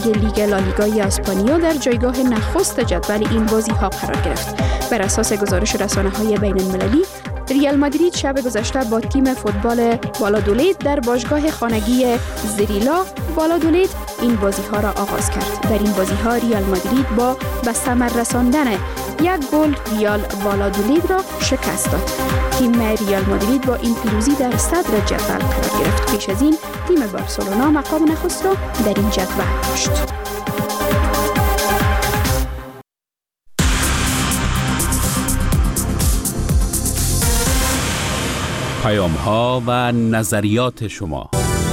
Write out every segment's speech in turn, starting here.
لیگ لالیگای اسپانیا در جایگاه نخست جدول این بازی‌ها قرار گرفت. بر اساس گزارش رسانه‌های بین‌المللی، ریال مادرید شب گذشته با تیم فوتبال والادولید در باشگاه خانگی زریلا والادولید این بازی‌ها را آغاز کرد. در این بازی‌ها ریال مادرید با به ثمر رساندن یک گل ریال والادولید را شکست داد. تیم ریال مادرید با این پیروزی در صدر جدول قرار گرفت. پیش از این تیم بارسلونا مقام نخست را در این جدول داشت. پیام‌ها و نظریات شما.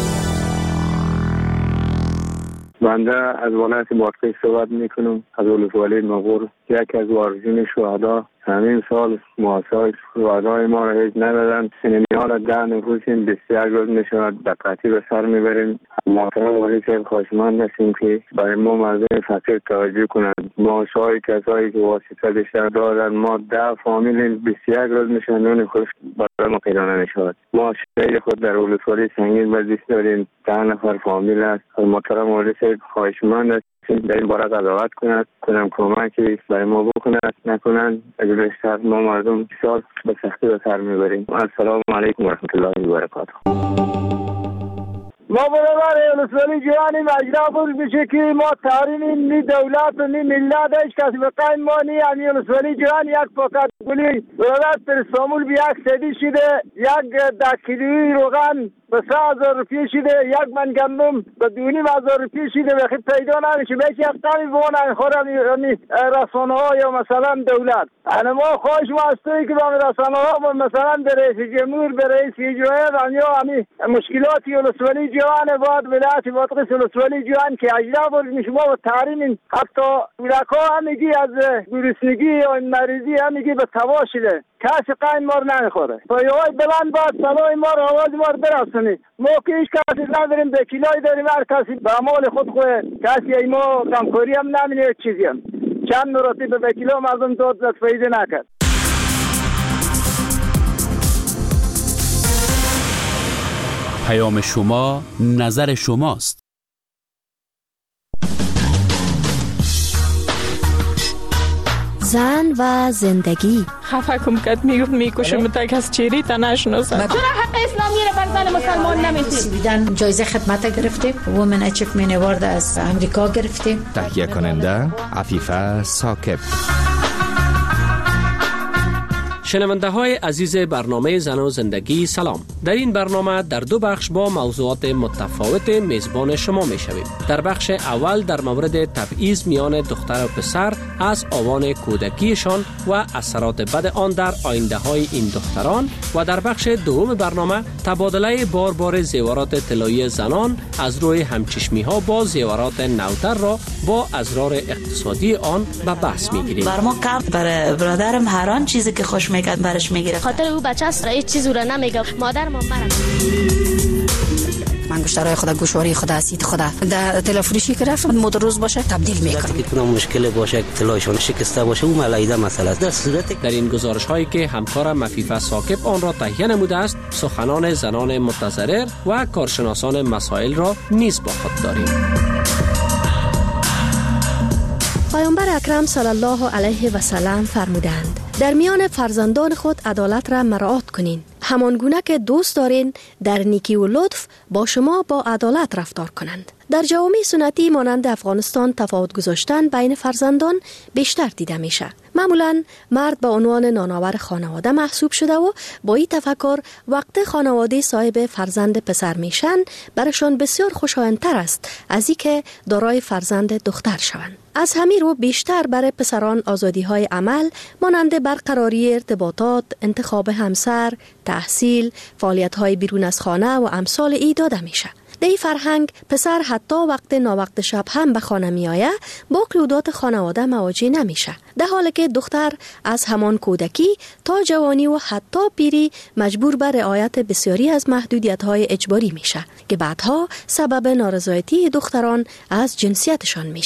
بنده از ولایت بادغیس صحبت میکنم، از ولسوالی مغور. یکی از وارثین شهدا همین سال محاسبه شهدای ما را هیچ ندادن. سینما را 10 نفوسیم 21 روز میشود دقیقی به سر میبریم. محترم والی صاحب خواهشمند هستیم که برای ما مردم فقیر توجه کنند. معاشهای کسایی که واسطه بیشتر دارن، ما 10 فامیل 21 روز میشن نون خشک برای ما پیدا نمیشود. ما شهر خود در ولسوالی سنگین بزیست داریم، 10 نفر فامیل است. محترم والی صاحب خواهشمند است در این باره قضاوت کنم کمکی برای ما بکنند، نکنند اگر بیشتر ما مردم بسیار به سختی به سر میبریم. السلام علیکم و رحمت الله و برکاته. ما برای ولسوالی جوانی مجرا بود میشه که ما تحریم نی دولت و نی ملت هیچ کسی به قیم ما نی. همی ولسوالی جوان یک پاکت گلی برادر پر سامول به 1 سدی شده، یک 10 کیلویی روغن به 3,000 روپیه شده، یک من گندم به 2,500 روپیه شده. بخیر پیدا نمیشه. بیش یک تامی بونه خورم رسانه ها یا مثلا دولت. انا ما خواهش ما هستیم که با رسانه ها مثلا به رئیس جمهور، به رئیس اجرایی یا همی مشکلاتی ولسوالی جوان باید ولایت بادغیس ولسوالی جوان که اجرا بود میشه ما با تحریم حتی ولکا همیگی از گرسنگی یا مریضی همیگی به توا شده. کسی قیم ما رو نمیخوره. پایه‌های بلند باید صدای ما رو آواز ما رو برسونی. ما که هیچ کسی نداریم، به کلای داریم، هر کسی به اعمال خود کسی ای ما کمکاری هم نمینه چیزی هم. چند مرتبه به وکیلا مردم داد زد فایده نکرد. پیام شما نظر شماست. زن و زندگی. خفه کم کت میکشم تک از چیری تا نشناسم. چرا حق اسلامی رو بر زن مسلمان نمیدید؟ سویدن جایزه خدمت گرفتیم. وومن اچیومنت اوارد از امریکا گرفتیم. تهیه کننده عفیفه ثاقب. شنونده های عزیز برنامه زن و زندگی سلام. در این برنامه در 2 بخش با موضوعات متفاوت میزبان شما می شویم. در بخش اول در مورد تبعیض میان دختر و پسر از آوان کودکیشان و اثرات بد آن در آینده های این دختران و در بخش دوم برنامه تبادله بار زیورات طلایی زنان از روی همچشمی ها با زیورات نوتر را با اضرار اقتصادی آن به بحث می گیریم. بر ما قبل برای برادرم هر آن چیزی که خوش میکرد برش میگیره. خاطر او بچه است هیچ چیزی رو نمیگه. مادر ما مرد. من گوشتارای خدا، گوشواری خدا، اسید خدا در تلفریشی که رفت مدت روز باشه تبدیل میکنه. کنه مشکل باشه، طلایشون شکسته باشه، اون ملایده مسئله است. در صورت در این گزارش هایی که همکارم عفیفه ثاقب آن را تهیه نموده است، سخنان زنان متضرر و کارشناسان مسائل را نیز با خود داریم. پیامبر اکرم صلی الله علیه و سلم فرمودند در میان فرزندان خود عدالت را مراعات کنین. همان گونه که دوست دارین در نیکی و لطف با شما با عدالت رفتار کنند. در جوامع سنتی مانند افغانستان تفاوت گذاشتن بین فرزندان بیشتر دیده میشه. معمولا مرد به عنوان نانآور خانواده محسوب شده و با این تفکر وقت خانواده صاحب فرزند پسر میشن برشان بسیار خوشایندتر است از اینکه دارای فرزند دختر شوند. از همین رو بیشتر برای پسران آزادی های عمل مانند برقراری ارتباطات، انتخاب همسر، تحصیل، فعالیت های بیرون از خانه و امثال ای داده میشه. در این فرهنگ پسر حتی وقت ناوقت شب هم به خانه می آید با کلودات خانواده مواجه نمیشه، در حالی که دختر از همان کودکی تا جوانی و حتی پیری مجبور به رعایت بسیاری از محدودیت های اجباری میشه که بعدها سبب نارضایتی دختران از جنسیتشان میشه.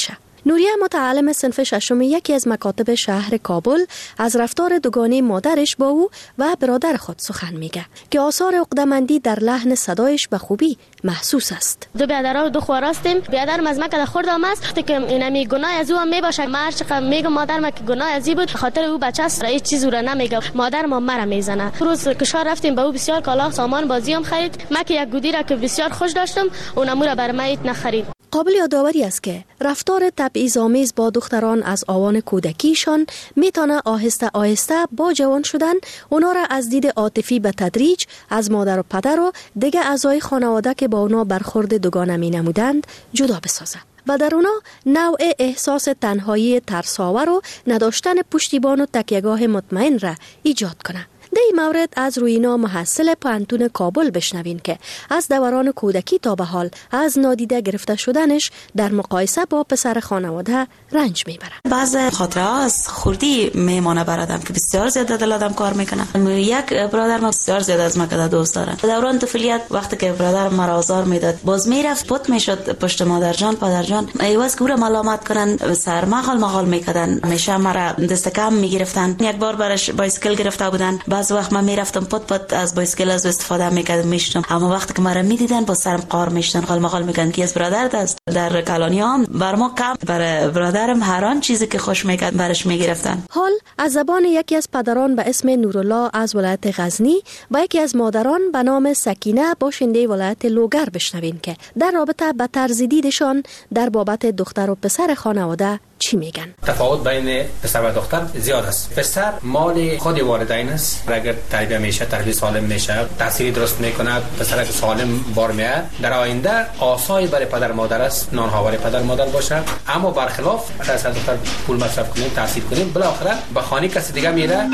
نوریه متعلم صنف ششم یکی از مکاتب شهر کابل از رفتار دوگانه مادرش با او و برادر خود سخن میگه که آثار عقده‌مندی در لحن صدایش به خوبی محسوس است. دو برادر و دو خواهر هستیم. برادرم از مکه خوردم است. وقتی که اینمی گناه از او هم میباشه، من هر چقدر میگم مادرم که گناه ازی بود، خاطر او بچه است، هیچ چیزی رو نمیگه. مادرم مرا میزنه. روز کشار رفتیم، به او بسیار کالا سامان بازی هم خرید. من که یک گودی را که بسیار خوش داشتم، اونم را برای من نخرید. قابل یادآوری است که رفتار تبعیض‌آمیز با دختران از آوان کودکیشان میتونه آهسته آهسته با جوان شدن اونا را از دید عاطفی به تدریج از مادر و پدر و دیگه اعضای خانواده که با اونا برخورد دوگانه می نمودند جدا بسازه و در اونا نوع احساس تنهایی ترساور و نداشتن پشتیبان و تکیهگاه مطمئن را ایجاد کنه. در این مورد از روینا محصل پانتون کابل بشنوین که از دوران کودکی تا به حال از نادیده گرفته شدنش در مقایسه با پسر خانواده رنج میبره. بعض خاطره ها از خوردی میمانه برادم که بسیار زیاده دل آدم کار میکنه. یک برادر ما بسیار زیاده از مکه دوست دارن. دوران طفولیت وقتی که برادر مرا آزار میداد، باز میرفت پت میشد پشت مادر جان پدر جان، ایواز که او را ملامت کنن، سر مغال میکردن، همیشه مرا دست کم میگرفتن. یک بار برش بایسکل گرفته بودن، بعض وقت من میرفتم پت از بایسکل از استفاده میکردم میشتم، اما وقتی که مرا میدیدن با سرم قار میشتن، قال میگن کی از برادرت است. در کالونیام بر ما کم، بر برادرم هر آن چیزی که خوش میکرد برش میگرفتن. حال از زبان یکی از پدران به اسم نورالله از ولایت غزنی و یکی از مادران به نام سکینه باشنده ولایت لوگر بشنوین که در رابطه به طرز دیدشان در بابت دختر و پسر خانواده چی میگن. تفاوت بین پسر و دختر زیاد است. پسر مال خود والدین است. اگر تربیت میشه، تربیت سالم میشه، تحصیل درست میکنه، پسر سالم بار میاد، در آینده آسای برای پدر مادر است، نانها برای پدر مادر باشه. اما برخلاف پسر دختر پول مصرف کنیم، تحصیل کنیم، بالاخره به خانه کسی دیگه میره.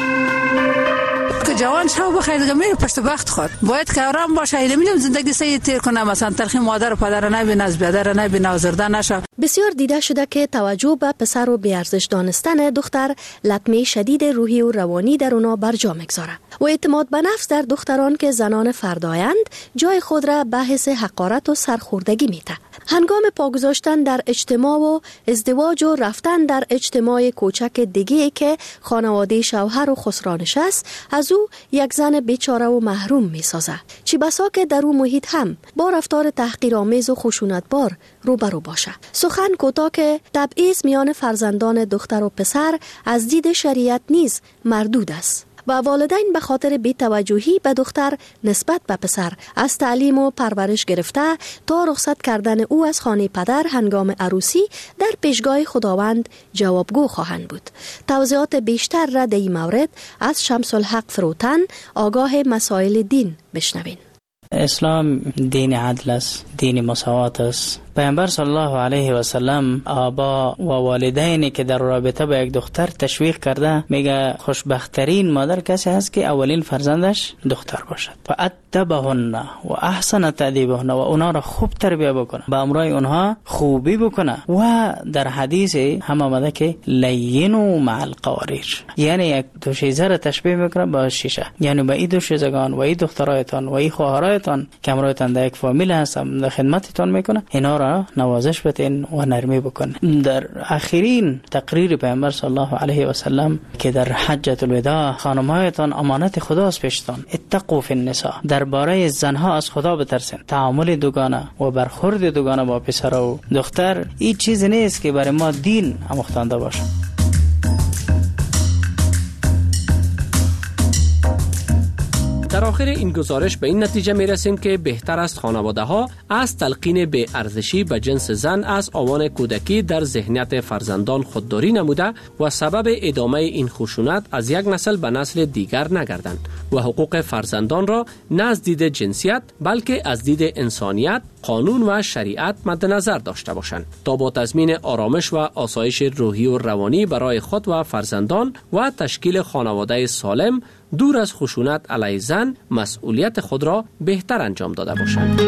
که جوان شو بخیر دیگه میره پشت بخت خود. باید که آرام باشه، نمیدونم زندگی سید تیر کنه، مثلا تلخی مادر و پدر نبینه، از برادر نبینه، آزرده نشه. بسیار دیده شده که توجه به پسر و بی‌ارزش دانستن دختر لطمه شدید روحی و روانی در اونا برجا میگذاره و اعتماد به نفس در دختران که زنان فردایند جای خود را به حس حقارت و سرخوردگی میده. هنگام پا گذاشتن در اجتماع و ازدواج و رفتن در اجتماع کوچک دیگه که خانواده شوهر و خسرانش است، از او یک زن بیچاره و محروم میسازه. چی بسا که در او محیط هم با رفتار تحقیرآمیز و خشونتبار روبرو باشه. سخن کوتاه که تبعیض میان فرزندان دختر و پسر از دید شریعت نیز مردود است و والدین به خاطر بی‌توجهی به دختر نسبت به پسر از تعلیم و پرورش گرفته تا رخصت کردن او از خانه پدر هنگام عروسی در پیشگاه خداوند جوابگو خواهند بود. توضیحات بیشتر را در این مورد از شمس الحق فروتن آگاه مسائل دین بشنوین. اسلام دین عدل است، دین مساوات است. پیامبر صلی الله علیه و سلم آبا و والدینی که در رابطه با یک دختر تشویق کرده، میگه خوشبخترین مادر کسی هست که اولین فرزندش دختر باشد و ادبهن و احسن تادیبهن و اونا را خوب تربیت بکنه، با امرای اونها خوبی بکنه. و در حدیث هم آمده که لینو مع القواریر، یعنی یک دوشیزه را تشبیه میکنه با شیشه، یعنی با این دوشیزگان و این دخترایتان و این خواهرایتان که امرایتان در یک فامیل هستن در خدمتتان میکنه، اینا را نوازش بتین و نرمی بکن. در آخرین تقریر پیامبر صلی الله علیه و سلم که در حجۃ الوداع، خانم‌هایتان امانت خداست پیشتان، اتقوا فی النساء، درباره زنها از خدا بترسین. تعامل دوگانه و برخورد دوگانه با پسر و دختر این چیز نیست که برای ما دین آموخته باشه. در آخر این گزارش به این نتیجه می رسیم که بهتر است خانواده ها از تلقین بی ارزشی به جنس زن از آوان کودکی در ذهنیت فرزندان خودداری نموده و سبب ادامه این خشونت از یک نسل به نسل دیگر نگردند و حقوق فرزندان را نه از دید جنسیت بلکه از دید انسانیت، قانون و شریعت مد نظر داشته باشند تا با تضمین آرامش و آسایش روحی و روانی برای خود و فرزندان و تشکیل خانواده سالم دور از خشونت علیه زن مسئولیت خود را بهتر انجام داده باشند.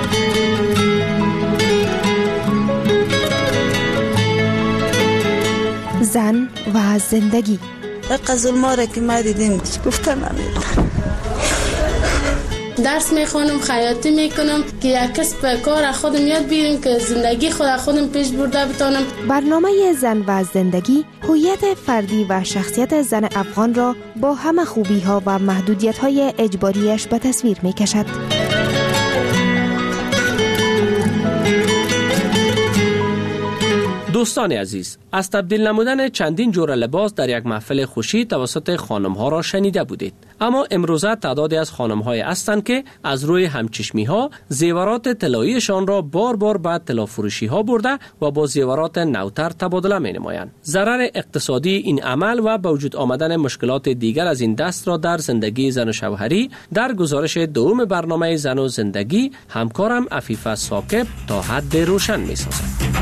زن و زندگی. قزل ما را که ما دیدیم گفتن درس میخونم، خیاطی میکنم که یک کسب کار خودم یاد بگیرم که زندگی خودم پیش برده بتونم. برنامه زن و زندگی هویت فردی و شخصیت زن افغان را با همه خوبی ها و محدودیت های اجباریش به تصویر میکشد. دوستان عزیز، از تبدیل نمودن چندین جور لباس در یک محفل خوشی توسط خانم ها را شنیده بودید. اما امروزه تعدادی از خانم های هستند که از روی همچشمی ها زیورات طلاییشان را بار بار به طلافروشی ها برده و با زیورات نوتر تبادله می نمایند. ضرر اقتصادی این عمل و به وجود آمدن مشکلات دیگر از این دست را در زندگی زن و شوهری در گزارش دوم برنامه زن و زندگی همکارم عفیفه ثاقب تا حد روشن می سازد.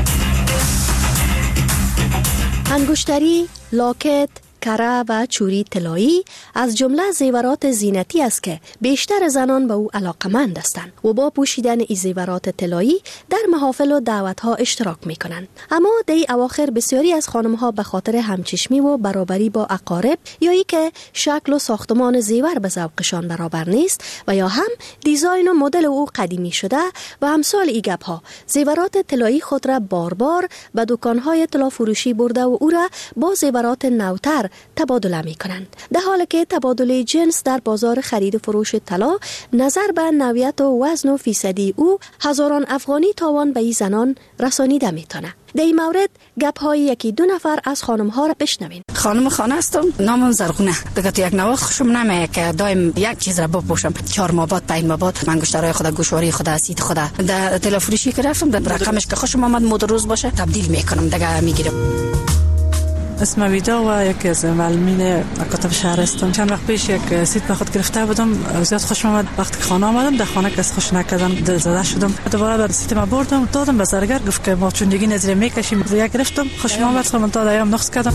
انگشتری، لاکت، کره و چوری طلایی از جمله زیورات زینتی است که بیشتر زنان به او علاقمند هستند و با پوشیدن این زیورات طلایی در محافل و دعوت‌ها اشتراک می‌کنند. اما در اواخر بسیاری از خانم‌ها به خاطر همچشمی و برابری با اقارب یا ای که شکل و ساختمان زیور به ذوقشان برابر نیست و یا هم دیزاین و مدل او قدیمی شده و امثال این گپ‌ها زیورات طلایی خود را بار بار به دکان‌های طلا فروشی برده و او را با زیورات نوتر تبادله می کنند، در حالی که تبادله جنس در بازار خرید و فروش طلا نظر به نوعیت و وزن و فیصدی او هزاران افغانی تاوان به این زنان رسانیده می تونه. در این مورد گپ های یکی دو نفر از خانم ها را بشنوین. خانم خانه هستم، نامم زرغونه. دیگه تو یک نواخت خوشم نمیاد که دائم یک چیز را بپوشم. 4 ماه بعد 5 ماه بعد انگشترهای خود، گوشواری خود، سیت خود در تلفروشی که رفتم در رقمش که خوشم آمد مد روز باشه تبدیل میکنم، دیگه میگیرم. اسم ویدا و یکی از معلمین اکاتب شهر هستم. چند وقت پیش یک سیت به خود گرفته بودم، زیاد خوشم آمد. وقتی که خانه آمدم در خانه که خوش نکردن دل زده شدم. دوباره بر سیت ما بردم دادم به زرگر، گفت که ما چندگی نظر میکشیم. یک گرفتم خوشم آمد، خودم تا دایم نقص کردم.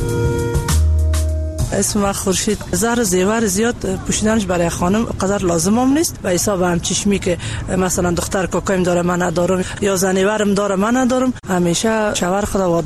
اسم خورشید. زر زیور زیاد پوشیدنش برای خانم قدر لازم هم نیست و حساب هم چشمی که مثلا دختر کوکایم داره من ندارم یا زنیورم داره من ندارم، همیشه شوهر خدا